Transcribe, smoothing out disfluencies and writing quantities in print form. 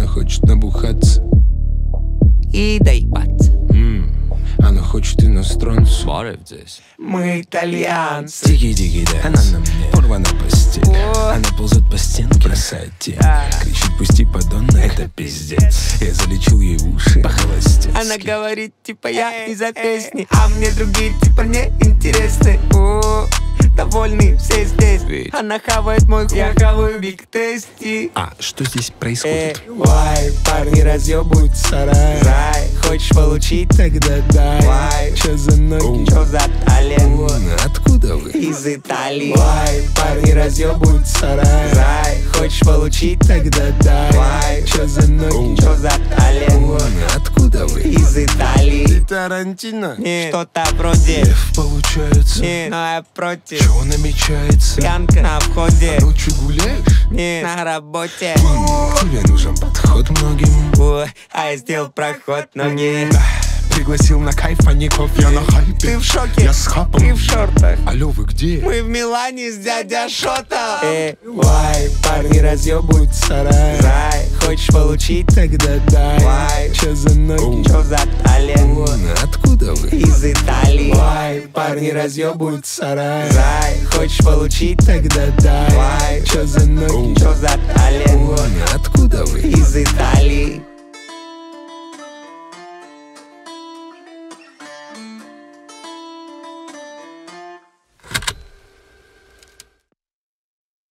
хочет набухаться и доебаться. Она хочет иностранцу. Баров здесь. Мы итальянцы. Дикий-дикий дэнс. Она на мне порвана постель. Она ползет по стенке, бросает тень. Кричит: пусти, подонна, это пиздец. Я залечил ей уши по-холостецки. Она говорит, типа, я из-за песни, а мне другие, типа, не интересны. Довольны все здесь. Ведь она хавает мой хуй, я хаваю биг тести. А что здесь происходит? Вай, парни разъебывают сарай. Рай, хочешь получить? Тогда дай. Вай, чё за ноги? чё за талент? Откуда вы? Из Италии. Вай, парни разъебывают сарай. Рай, хочешь получить? Тогда дай. Вай, чё за ноги? чё за талент? Откуда вы? Из Италии. Тарантино? Нет, что-то вроде. Лев получается. Нет, но я против. Чего намечается? Пьянка на входе. Ночью гуляешь? Нет, на работе. Тебе нужен подход многим. А я сделал проход ноги. Пригласил на кайф, а не кофе. Я на хайпе. Ты в шоке? Я с хапом. Ты в шортах. Алло, вы где? Мы в Милане с дядя Шота. Вай, парни разъебывают сарай. Рай, хочешь получить? Тогда дай. Вай, чё за ноги? чё за талент? Откуда вы? Из Италии. Вай, парни разъебывают сарай. Рай, хочешь получить? Тогда дай. Вай, чё за ноги? чё за талент? Откуда вы? Из Италии.